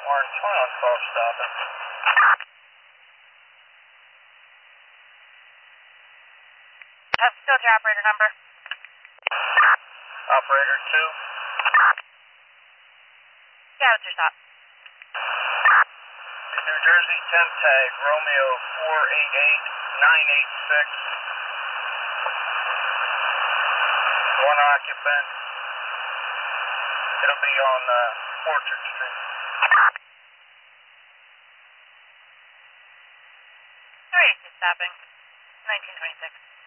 Orange 1 on call stopping. What's your operator number? Operator 2. Yeah, what's your stop? New Jersey 10 tag, Romeo 488986. One occupant. It'll be on Orchard Street. Where are you stopping? 1926.